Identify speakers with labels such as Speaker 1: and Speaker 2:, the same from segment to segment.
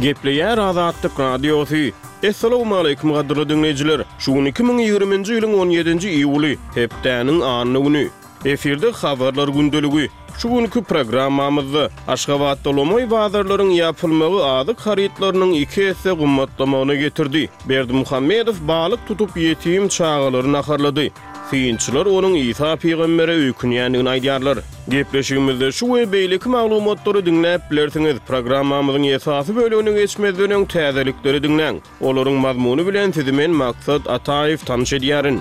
Speaker 1: Gepleýär Azatlyk Radiosu. Assalamu alaykum gaderli dinleyijiler. Şu 2020-nji ýylyň 17-nji iýuly hepdäniň anyny. Efirde habarlar gündeligi. Şu günkü programmamyzda Aşgabatda Lomoy bazarlaryň ýapylmagy azyk haritlarynyň 2 esse gymmatlamagyny getirdi. Berdi Muhammedow balyk tutup ýetim çağalaryny aharlady. Fiýinçiler onuň Isa peýgambere öýkünýändigini aýdýarlar. Gepleşigimizde şu we beýleki maglumatlary dinläp bilersiňiz. Programmamyzyň esasy bölümine geçmezden öň täzelikleri dinläň. Olaryň mazmuny bilen sizi men Maksat Ataýew tanış edýärin.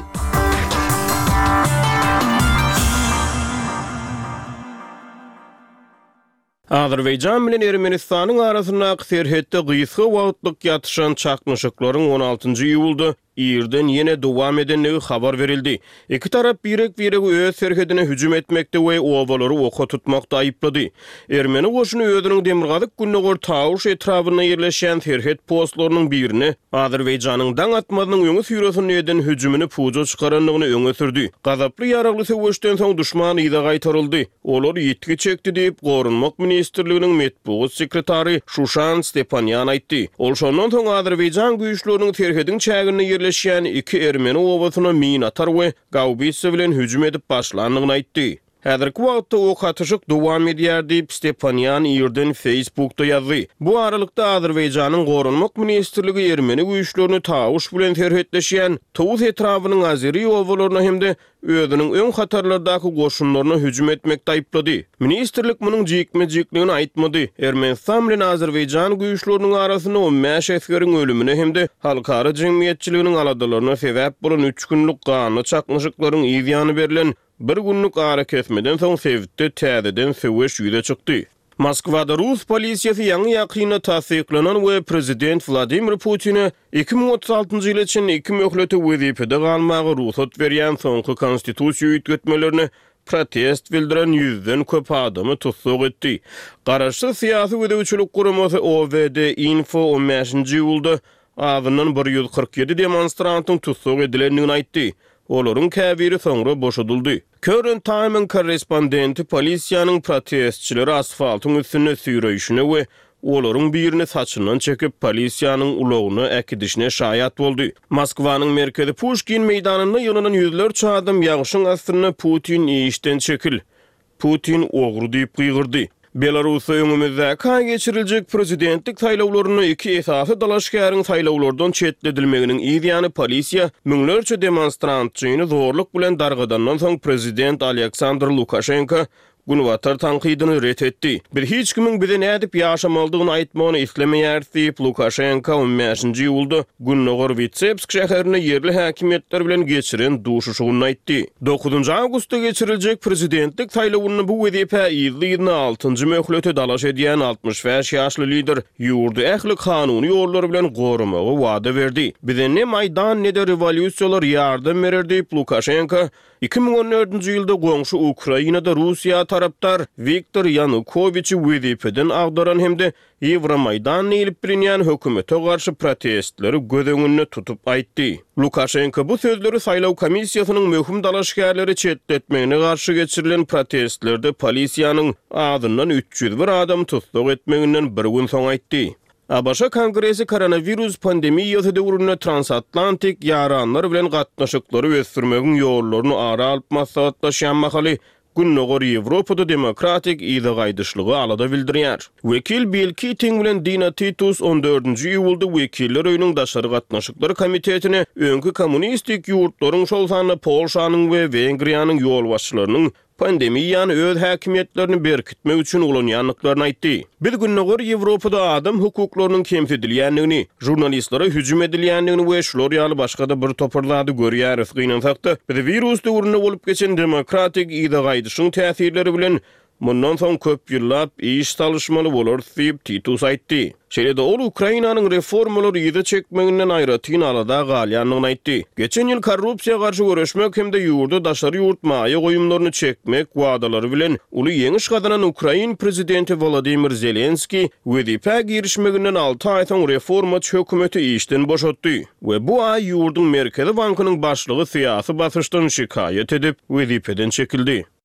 Speaker 1: Azerbaýjan bilen Ermenistanyň arasyndaky serhetde gysga wagtlyk ýatyşan çakmyşyklaryň 16-njy iýulda ýerden ýene dowam edenligi habar berildi. Iki tarap birek-biregi öz serhetine hüjüm etmekde we obalary oka tutmakda aýyplady. Ermeni goşuny özüniň Demirgazyk Günnegor Tawuş etrabyna ýerleşen serhet postlarynyň birini Azerbaýjanyň daň atmazynyň öňe süýresini eden hüjümini puja çykaranlygyny öňe sürdi. Gazaply ýaragly söwüşden soň duşman ýyda gaýtaryldy. Olar ýetki çekdi diýip Gorunmak Ministrliginiň metbuat sekretary Şuşan Stepanyan aýtdy. Ol şondan soň Azerbaýjan güýçleriniň serhetiň çägine ýerleşýän iki Ermeni obasyna min atar we gaubitsa bilen hüjüm edip başlandygyny aýtdy. Häzirki wagtda ok atyşyk dowam edýär diýip Stepanyan ýerden Facebookda ýazdy. Bu aralykda Azerbaýjanyň Gorunmak Ministrligi Ermeni güýçlerini Tawuş bilen serhetleşýän Tawus etrabynyň Azeri obalaryna hemde özüniň öň hatarlardaky goşunlaryna hüjüm etmekde aýyplady. Ministrlik munyň jikme-jikligini aýtmady. Ermenistan bilen Azerbaýjan güýçleriniň arasyna 15 äskeriň ölümine hemde halkara jemgyýetçiliginiň aladalyna sebäp bolan 3 günlük gany çakmyşyklaryň ýygyany berilen bir günlük ara kesmeden soň Sevitde täzeden söwüş ýüze çykdy. Moskwada Rus polisiýasy ýangy ýakyna tasdiklanan we prezident Vladimir Putin'e 2036-njy ýyl için 2 möhleti wezipede galmagy ruhsat berýän soňky konstitusiýa üýtgetmelerini protest bildiren ýüzden köp adamy tutsak etdi. Garaşly syýasy wedewçilik guramasy OVD Info 15-nji ýylda azynyň 147 demonstrantyň tutsak edilendigini aýtdy. Olaryň käbiri soňra boşadyldy. Current Time'ın korrespondenti polisiýanyň protestçileri asfaltyň üstüne süýreýişine we olaryň birini saçyndan çekip polisiýanyň ulagyny äkidişine şaýat boldy. Moskwanyň merkezi Pushkin meýdanyna ýylynan ýüzlerçe adam ýagşyň astyna Putin işden çekil. Putin ogry diýip gygyrdy. Belarusda öňümizde kaý geçiriljek prezidentlik saýlawlaryny iki esasy dalaşgaryň saýlawlardan çetledilmeginiň ýygyny polisiýa müňlerçe demonstrantçyny zorluk bilen dargadandan soň prezident Aleksandr Lukashenko Gunwatar tanqidini ret etdi. Bir hiç kimin bize nädip ýaşamalydygyny aýtmagyny islemeýär diýip Lukashenko 15-nji ýylda Günnegor Vitsebsk şäherine yerli häkimetler bilen geçiren duşuşygyny aýtdy. 9-njy awgustda geçiriljek prezidentlik saýlawyny bu wezipe ýylyny 6-njy möhleti dalaş edýän 65 ýaşly lider ýurdu ähli kanuny ýollar bilen gorumagy wada berdi. Bize ne maýdan ne de revolýusiýalar ýardam berer diýip Lukashenko 2014-nji ýylda goňşy Ukrainada Russiýa taraptar Viktor Yanukovyçy wezipeden agdaran hemde Ýewromaýdan elip bilinýän hökümete garşy protestleri göz öňünde tutup aýtdy. Lukashenko bu sözleri saýlaw komissiýasynyň möhüm dalaşgärleri çetletmegine garşy geçirilen protestlerde polisiýanyň adyndan 301 adam tutsak etmeginden bir gün soň aýtdy. Abaşa Kongresi koronavirus pandemiýasy döwründe transatlantik ýaranlar bilen gatnaşyklary ösdürmegiň ýollaryny ara alyp maslahatlaşýan mahaly Günnegor Ýewropada demokratik ýyda gaýdyşlygy alada bildirýär. Wekil Bill Keating bilen Dina Titus 14-nji ýylda wekiller öýüniň daşary gatnaşyklary komitetine öňkü kommunistik ýurtlaryň şol sany Polşanyň we Wengriýanyň ýol başçylarynyň pandemiýany öz häkimiýetlerini berkitmek üçin ulanýanlyklaryny aýtdy. Bir Günnegor Ýewropada adam hukuklarynyň kemsedilýändigini, jurnalistlere hüjüm edilýändigini we şular ýaly başga-da bir toparlady görýäris gynansakda, bir virus döwründe bolup geçen demokratik ýyda gaýdyşyň täsirleri bilen mundan soň köp ýyllap iş çalışmaly bolar diýip Titus aýtdy. Şeýle-de ol Ukrainanyň reformalary ýyda çekmeginden aýratyn alada galýanlygyny aýtdy. Geçen ýyl korrupsiýa garşy görüşmek hemde ýurda daşary ýurtmaýa goýumlaryny çekmek wadalary bilen uly ýeňiş gazanan Ukrain prezidenti Volodymyr Zelenski wezipe girişmeginden 6 aý soň reformaçy hökümeti işden boşatdy we bu aý ýurduň Merkezi bankynyň başlygy syýasy basyşdan şikaýet edip wezipeden çekildi.